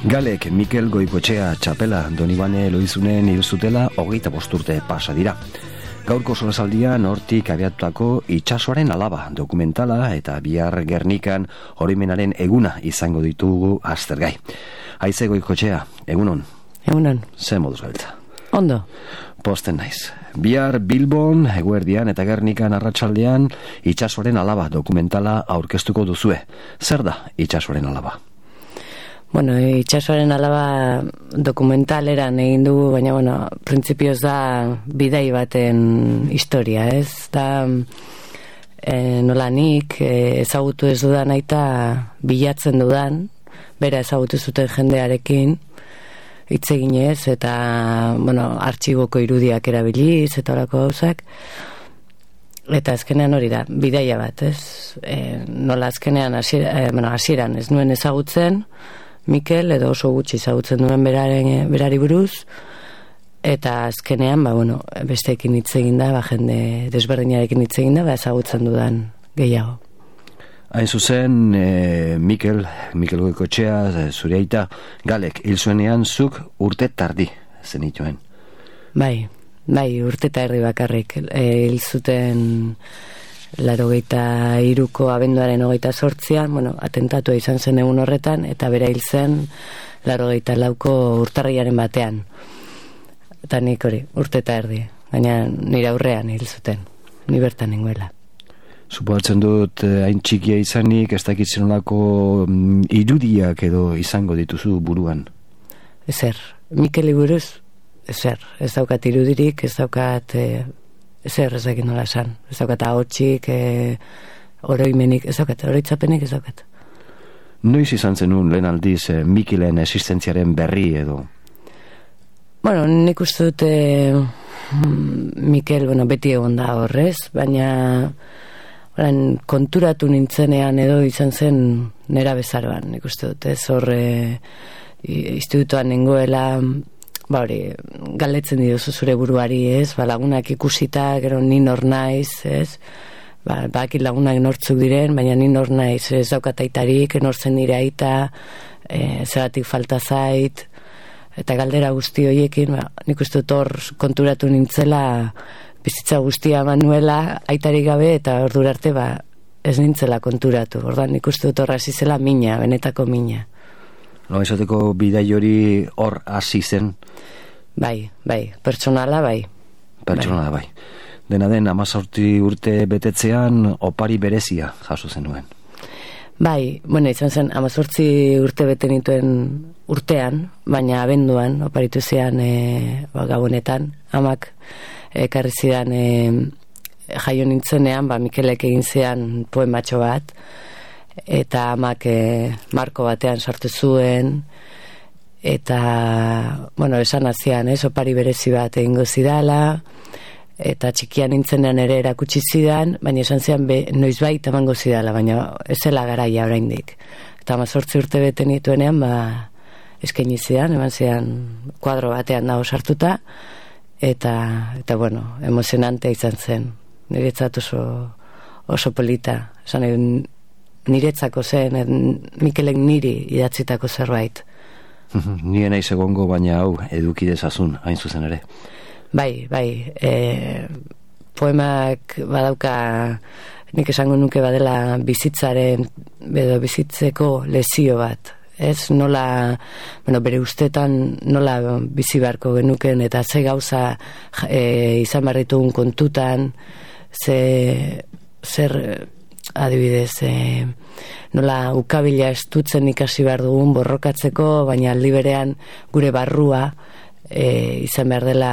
Galek Mikel Goikotxea txapela Donibane Loizunen hil zutela 25 urte pasa dira. Gaurko solasaldian hortik abiatutako Itsasoaren alaba dokumentala eta bihar Gernikan oroimenaren eguna izango ditugu aztergai. Haize Goikotxea, egunon? Egunon. Ze moduz gabiltza? Ondo. Posten naiz. Bihar Bilbon, eguerdian eta Gernikan arratsaldean Itsasoaren alaba dokumentala aurkeztuko duzue. Zer da Itsasoaren alaba? Bueno, Itsasoaren alaba dokumentaleran egin dugu, baina, printzipioz da bidai baten historia, ez? Da, nola nik ezagutu ez dudan aita bilatzen dudan, bera ezagutu zuten jendearekin, hitz eginez, eta, artxiboko irudiak erabiliz, eta horako gauzak, eta azkenean hori da, bidaia bat, ez? Nola azkenean, hasieran ez nuen ezagutzen, Mikel, edo oso gutxi ezagutzen duen berari buruz, eta azkenean, besteekin hitz egin da, jende desberdinarekin hitz egin da, ezagutzen dudan gehiago. Hain zuzen, Mikel Goikotxea, zure aita, Galek hil zuenean zuk urte tardi zenituen. Bai, urte eta erdi bakarrik hil zuten 83ko abenduaren 28an, atentatua izan zen egun horretan, eta bera hil zen 84ko urtarrilaren batean. Eta nik hori, urte eta erdi, baina nire aurrean hil zuten, ni bertan nengoela. Suposatzen dut, hain txikia izanik, ez dakitzen olako irudiak edo izango dituzu buruan? Ezer, Mikeli buruz, ezer, ez daukat irudirik, ez daukat... Ezer ez dakit nola esan. Ez daukat ahotxik, oroimenik, ez daukat, oroitzapenik ez daukat. Noiz izan zenun lehen aldiz Mikelen existentziaren berri edo? Nik uste dute Mikel, beti egon da horrez, baina konturatu nintzenean edo izan zen nera bezaroan, nik uste dute. Ez horre institutuan nengoela... galdetzen diozu zure buruari, ez? Lagunak ikusita, gero ni nor naiz, ez? Bakit lagunak nortzuk diren, baina ni nor naiz, ez daukat aitarik, nortzen nire aita, zeratik falta zait, eta galdera guzti horiekin, nik uste dut hor konturatu nintzela, bizitza guztia manuela, aitarik gabe, eta ordura arte, ez nintzela konturatu. Ordan nik uste dut hor hasi zela mina, benetako mina. Esateko bidai hori hor hasi zen? Bai, pertsonala bai. Pertsonala bai. Dena den 18 urte betetzean opari berezia jaso zenuen. Bai, izan zen 18 urte bete nituen urtean, baina abenduan oparitu zean gabonetan, amak ekarri zidan jaio nintzenean, Mikelek egin zean poematxo bat, eta amak marko batean sartu zuen, eta, esan azian, opari berezi bat egingo zidala, eta txikian nintzenean ere erakutsi zidan, baina esan zian noizbait emango zidala, baina ez zela garaia oraindik. Eta 18 urte bete nituenean, eskaini zidan, eman zidan kuadro batean dago sartuta, eta emozionante izan zen. Niretzat oso polita, esan niretzako zen, Mikelek niri idatzitako zerbait. Nire naiz egongo, baina hau eduki dezazun, hain zuzen ere. Bai, poemak badauka, nik esango nuke badela bizitzaren, edo bizitzeko lezio bat. Ez nola, bere ustetan nola bizi beharko genuken, eta ze gauza izan barritugun kontutan, zer adibidez, nola ukabila estutzen ikasi behar dugun borrokatzeko, baina aldi berean gure barrua izan behar dela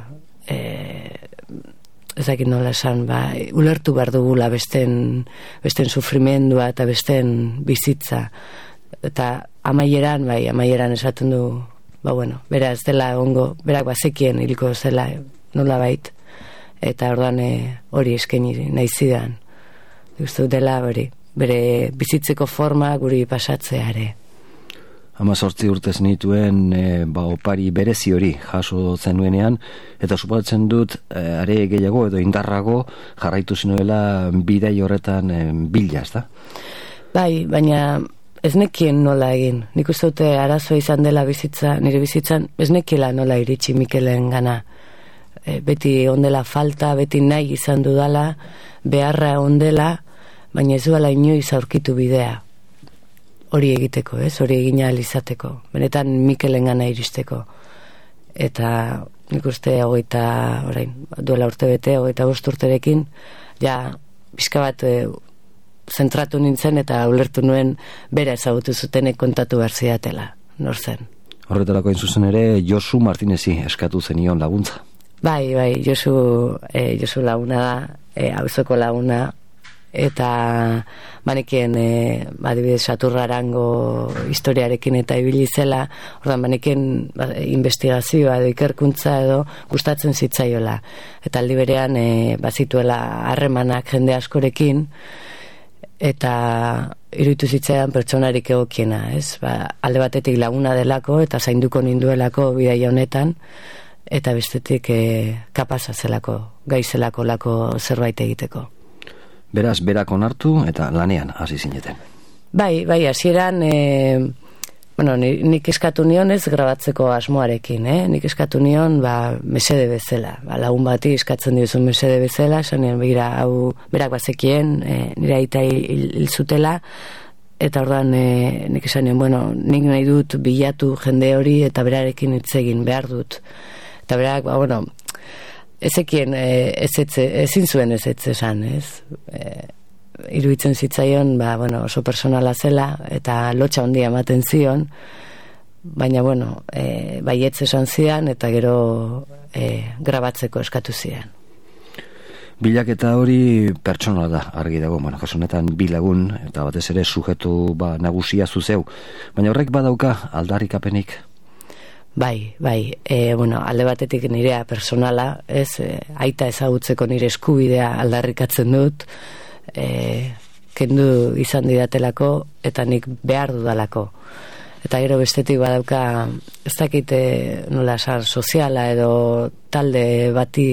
ezakit nola esan, ulertu behar dugula besten sufrimendua eta besten bizitza. Eta amaieran esaten du, bera ez dela egongo, berak bazekien hiliko zela nola bait, eta orduan hori eskaini nahi zidan. Uste dela bere bizitzeko forma guri pasatzeare. 18 urtez nituen opari berezi hori jaso zenuenean, eta suposatzen dut are gehiago edo indarrago jarraitu zinuela bidai horretan bila, ez da? Bai, baina ez nekien nola egin. Nik uste dute arazoa izan dela nire bizitzan, ez nekiela nola iritsi Mikelen gana. Beti ondela falta, beti nahi izan dudala, beharra ondela, baina ez duela inoiz aurkitu bidea. Hori egiteko, hori egina alizateko. Benetan Mikelen gana iristeko. Eta nik uste duela urte bete, 25 urterekin, ja, pixka bat zentratu nintzen eta ulertu nuen bera ezagutu zutenek kontatu behar zidatela, nor zen. Horretarako hain zuzen ere, Josu Martinezi eskatu zenion laguntza. Bai, Josu laguna da, auzoko laguna, eta banekien adibidez Saturrarango historiarekin eta ibili zela, ordan banekien investigazioa edo ikerkuntza edo gustatzen zitzaiola, eta aldi berean bazituela harremanak jende askorekin, eta iruditu zitzaidan pertsonarik egokiena, ez? Alde batetik laguna delako eta zainduko ninduelako bidaia honetan, eta bestetik kapasa zelako, gaizelako lako zerbait egiteko. Beraz, berak onartu eta lanean hasi zineten. Bai, hasieran nik eskatu nion ez grabatzeko asmoarekin, nik eskatu nion mesede bezala, lagun bati eskatzen diozu mesede bezala, esanean hau berak bazekien, nire aita hil zutela, eta ordan nik esan nion, nik nahi dut bilatu jende hori eta berarekin hitz egin behar dut. Eta berak, ezekien ezin zuen ez esan, ez? Iruditzen zitzaion, oso personala zela eta lotxa handia ematen zion, baina, baietz esan zian eta gero grabatzeko eskatu zian. Bilaketa hori pertsonala da, argi dago, kasu honetan bi lagun eta batez ere sujetu nagusia zuzeu, baina horrek badauka aldarrikapenik? Bai, alde batetik nirea personala, aita ezagutzeko nire eskubidea aldarrikatzen dut, kendu izan didatelako eta nik behar dudalako. Eta gero bestetik badauka, ez dakite nola esan soziala edo talde bati,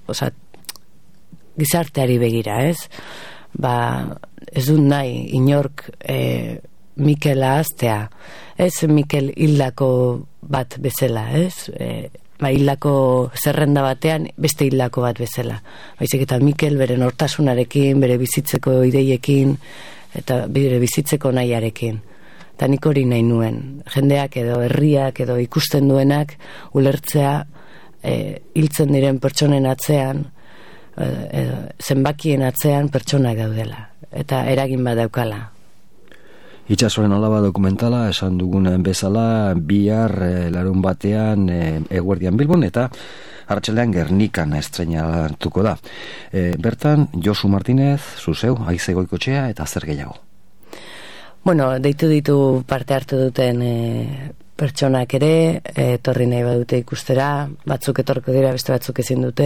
gizarteari begira, ez? Ez dut nahi inork Mikela aztea, ez Mikel hildako bat bezala, ez? Hildako zerrenda batean beste hildako bat bezala. Baizik eta Mikel bere nortasunarekin, bere bizitzeko ideiekin eta bere bizitzeko nahiarekin. Eta nik hori nahi nuen. Jendeak edo herriak edo ikusten duenak ulertzea hiltzen diren pertsonen atzean, zenbakien atzean pertsonak daudela. Eta eragin bat daukala. Itxasoren alaba dokumentala, esan dugunen bezala, bihar larun batean eguerdian Bilbon eta Arratsaldean Gernikan estreinatuko da. Bertan, Josu Martinez, zuzeu, Haize Goikotxea eta zer gehiago? Deitu ditu parte hartu duten pertsonak ere, etorri nahi badute ikustera, batzuk etorko dira, beste batzuk ezin dute,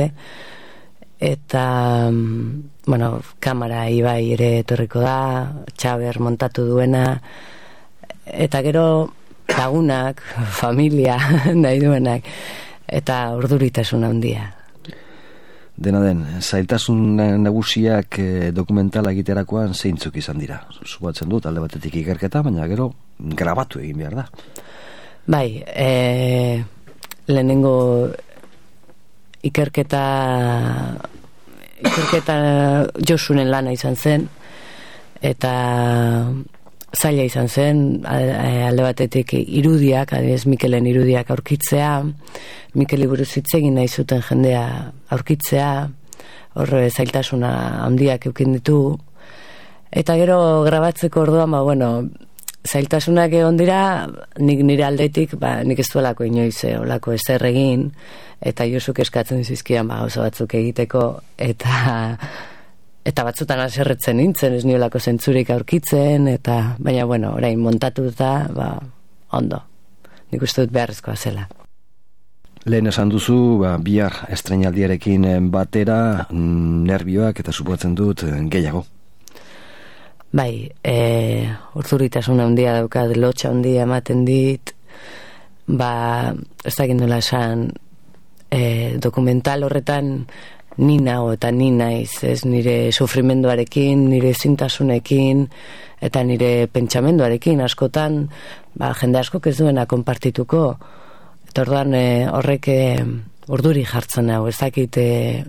eta kamara Ibai ere etorriko da, Txaber montatu duena, eta gero lagunak, familia nahi duenak, eta urduritasun handia. Dena den, zailtasun nagusiak dokumentala egiterakoan zeintzuk izan dira? Subatzen dut, alde batetik ikerketa, baina gero grabatu egin behar da. Bai, lehenengo ikerketa Josunen lana izan zen eta zaila izan zen, alde batetik irudiak, adibidez Mikelen irudiak aurkitzea, Mikeli buruz hitz egin nahi zuten jendea aurkitzea, horre zailtasuna handiak eukin ditu, eta gero grabatzeko orduan, zailtasunak egon dira, nik nire aldetik, nik ez duelako inoiz olako ezer egin, eta Josuk eskatzen zizkidan gauza batzuk egiteko, eta batzutan haserretzen nintzen, ez niolako zentzurik aurkitzen, baina, orain montatuta, ondo. Nik uste dut beharrezkoa zela. Lehen esan duzu, bihar estreinaldiarekin batera, nervioak eta suposatzen dut gehiago. Bai, urduritasuna handia daukat, lotxa handia ematen dit, ez dakit nola esan, dokumental horretan ni nago eta ni naiz, ez, nire sufrimenduarekin, nire ezintasunekin eta nire pentsamenduarekin askotan, jende askok ez duena konpartituko, eta orduan horrek urduri jartzen hau, ez dakit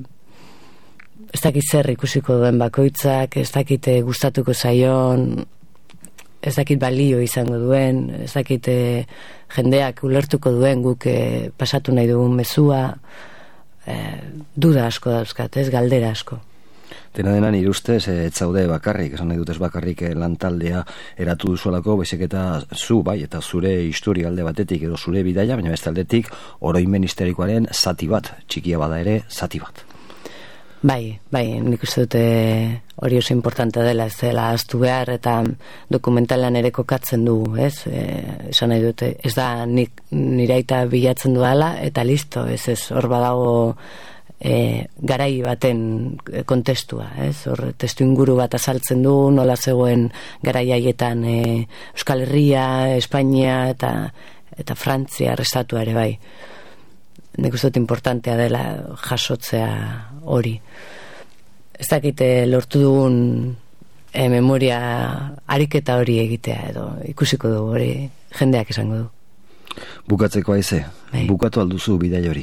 zer ikusiko duen bakoitzak, ez dakit gustatuko zaion, ez dakit balio izango duen, ez dakit jendeak ulertuko duen guk pasatu nahi dugun mezua, duda asko dauzkat, ez, galdera asko. Dena nire ustez, ez zaude bakarrik, esan nahi dut ez bakarrik lantaldea eratu duzuelako, baizik eta zu, bai, eta zure historia alde batetik edo zure bidaia, baina beste aldetik oroimen histerikoaren zati bat, txikia bada ere, zati bat. Bai, nik uste dute hori oso importante dela, ez dela ahaztu behar, eta dokumentalean ere kokatzen du, ez? Esan nahi dute, ez da nire aita bilatzen duela, eta listo, ez, hor badago garai baten kontestua, ez? Hor testu inguru bat azaltzen du, nola zegoen garai haietan Euskal Herria, Espainia eta Frantzia arrestatua ere bai. Nik uste dut importantea dela jasotzea hori. Ez dakite lortu dugun memoria ariketa hori egitea edo ikusiko dugu hori jendeak esango du. Bukatzeko haize, bukatu alduzu bidai hori?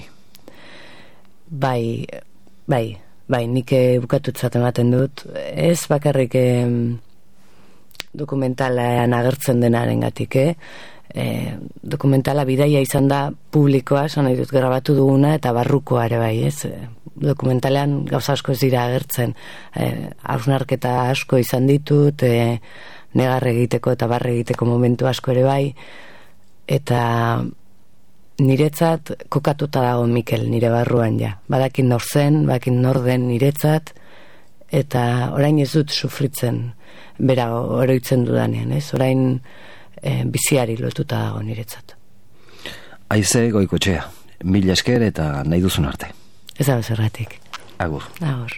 Bai, nik bukatutzat ematen dut. Ez bakarrik dokumentalean agertzen denaren gatik, dokumentala bidaia izan da publikoa, esan nahi dut grabatu duguna eta barrukoa ere bai, ez? Dokumentalean gauza asko ez dira agertzen, hausnarketa asko izan ditut, negar egiteko eta barre egiteko momentu asko ere bai, eta niretzat kokatuta dago Mikel nire barruan ja, badakin nor zen, badakin nor den niretzat, eta orain ez dut sufritzen bera oroitzen dudanean, ez? Orain biziari lotuta dago niretzat. Haize Goikoetxea, mila esker eta nahi duzun arte. Ez da bezerratik. Agur. Agur.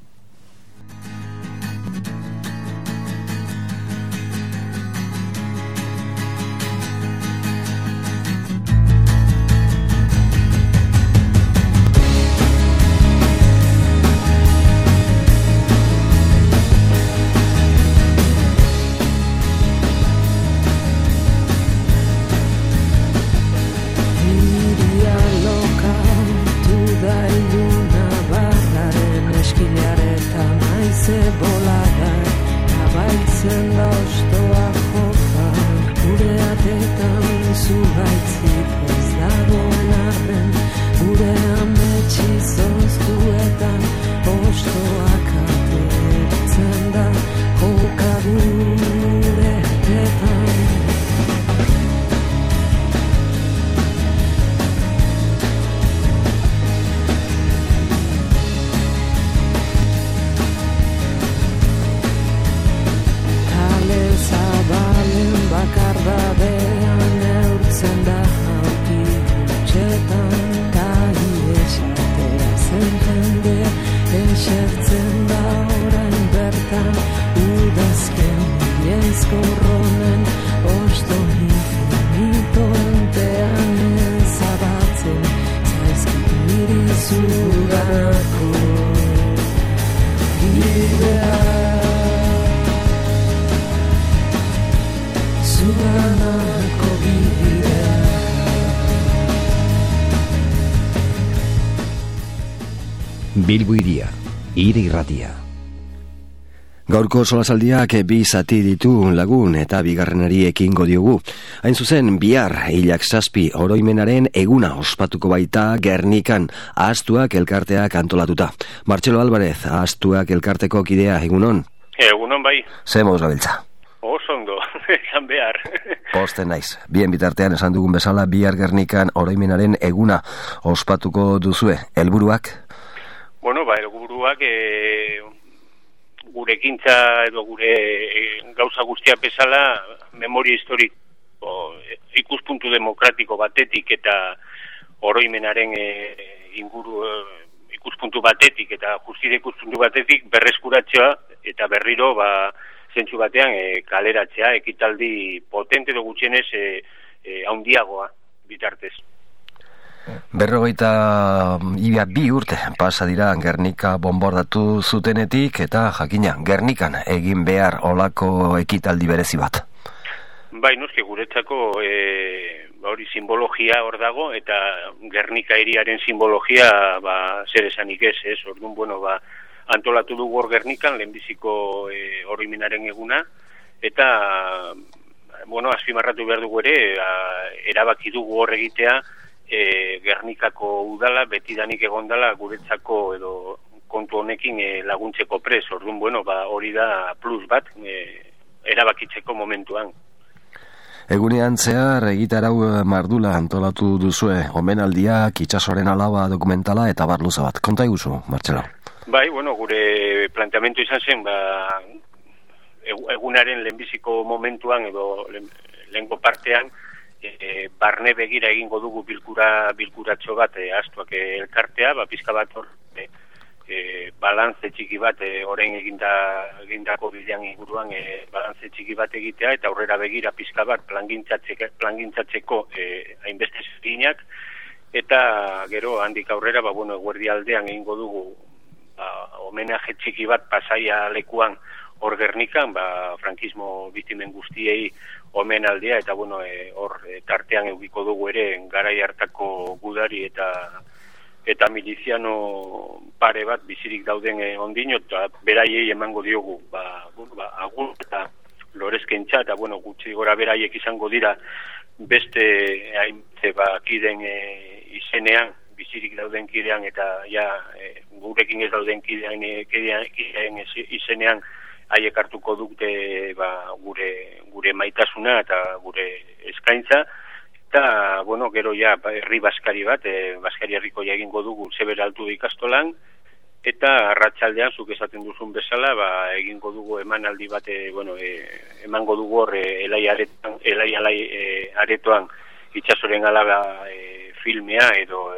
Bilbo Hiria, hire irratia. Gaurko solasaldiak bi zati ditu lagun eta bigarrenari ekingo diogu. Hain zuzen, bihar hilak 7 oroimenaren eguna ospatuko baita Gernikan, ahaztuak elkarteak antolatuta. Martxelo Álvarez, ahaztuak elkarteko kidea, egunon? Egunon bai. Ze moduz gabiltza? Oso ondo, esan behar. Posten naiz. Bien bitartean esan dugun bezala, bihar Gernikan oroimenaren eguna ospatuko duzue. Helburuak? Bueno, helburuak gure ekintza edo gure gauza guztia bezala memoria historiko ikuspuntu demokratiko batetik eta oroimenaren inguru ikuspuntu batetik eta justizia ikuspuntu batetik berreskuratzea eta berriro zentzu batean kaleratzea ekitaldi potente edo gutxienez handiagoa bitartez. 2 urte pasa dira Gernika bombardatu zutenetik, eta jakina, Gernikan egin behar olako ekitaldi berezi bat. Bai, noski guretzako hori simbologia hor dago, eta Gernika hiriaren simbologia zer esanik ez. Orduan, bueno, antolatu dugu hor Gernikan, lehenbiziko oroimenaren eguna, eta bueno, azpimarratu behar dugu ere, erabaki dugu hor egitea, Gernikako udala betidanik egondala guretzako edo kontu honekin laguntzeko prez. Orduan, bueno, hori da plus bat erabakitzeko momentuan. Egunean zehar egitarau mardula antolatu duzue, omenaldiak, itsasoaren alaba dokumentala eta bar luze bat. Konta iguzu, Martxelo? Bai, bueno, gure planteamendu izan zen, egunaren lehenbiziko momentuan edo lehenko partean, barne begira egingo dugu bilkuratxo bat astuak elkartea, pizka bat hor balantze txiki bat orain egindako bidean inguruan balantze txiki bat egitea, eta aurrera begira pizka bat plangintzatzeko hainbeste zerinak, eta gero handik aurrera eguerdi aldean egingo dugu homenaje txiki bat Pasaia lekuan hor Gernikan, frankismo biktimen guztiei omenaldea, eta hor tartean eukiko dugu ere garai hartako gudari eta miliziano pare bat bizirik dauden ondino, eta beraiei emango diogu agur eta lorezkentza, eta gutxi gora beraiek izango dira beste hainbeste kideen izenean, bizirik dauden kidean eta gurekin ez dauden kideen izenean haiek hartuko dute gure maitasuna eta gure eskaintza, eta gero herri baskari bat, Baskari herriko egingo dugu Zeber Altu ikastolan, eta arratsaldean zuk esaten duzun bezala egingo dugu emanaldi bat, emango dugu hor Elai aretoan itsasoren alaba filmea edo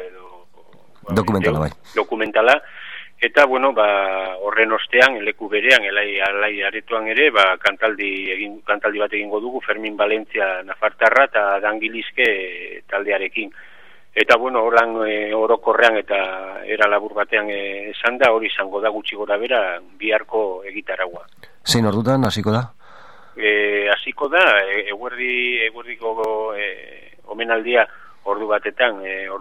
dokumentala, eta horren ostean leku berean Elai aretoan ere kantaldi bat egingo dugu Fermin Valentzia Nafartarra eta Dangilizke taldearekin, eta horan orokorrean eta era labur batean esan da, hori izango da gutxi gora bera biharko egitaragua. Zein ordutan hasiko da? Hasiko da eguerdiko omenaldia ordu batetan,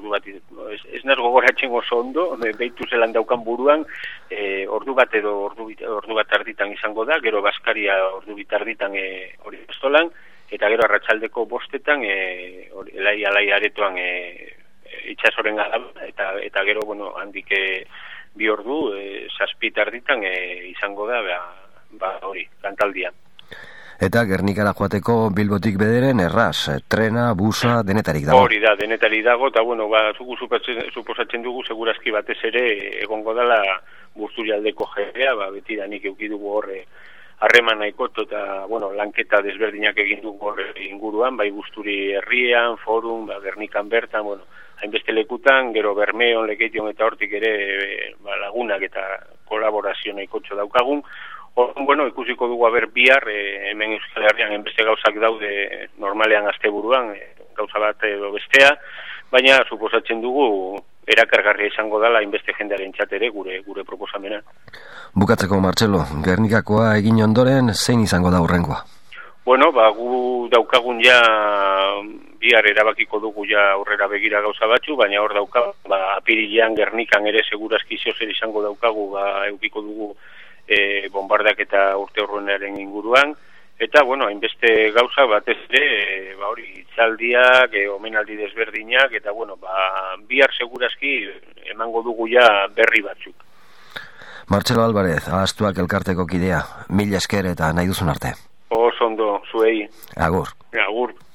ez naz gogoratzen oso ondo, behitu zelan daukan buruan, ordu bat edo ordu bat arditan izango da, gero Baskaria ordu bitarditan hori estolan, eta gero arratsaldeko 5 Elai aretoan itsasoren alaba, eta gero handik 2 ordu 7 tarditan izango da hori, kantaldia. Eta Gernikara joateko Bilbotik bederen erraz, trena, busa, denetarik dago. Hori da, denetarik dago, eta zugu suposatzen dugu segurazki batez ere egongo dela Busturialdeko jendea, betidanik eukidugu horre harreman nahikoto eta lanketa desberdinak egin dugu horre inguruan, bai Busturi herrian, forum, Gernikan bertan, hainbeste lekutan, gero Bermeon, Lekeition eta hortik ere lagunak eta kolaborazio nahikotxo daukagun. Ikusiko dugu bihar, hemen Euskal Herrian enbeste gauzak daude normalean asteburuan, gauza bat edo bestea, baina suposatzen dugu erakargarria izango dela hainbeste jendearen txatere gure proposamena. Bukatzeko, Martxelo, Gernikakoa egin ondoren, zein izango da hurrengoa? Gu daukagun bihar erabakiko dugu aurrera begira gauza batzu, baina hor daukagu, apirilean Gernikan ere segurazki zer izango daukagu, eukiko dugu bombardak eta urte horrenaren inguruan, eta hainbeste gauza batez ere, hori itzaldiak, omenaldi desberdinak, eta bihar segurazki emango dugu berri batzuk. Martxelo Álvarez, Astuak elkarteko kidea, mila esker eta nahi duzun arte. Oso ondo, zuei. Agur. Agur.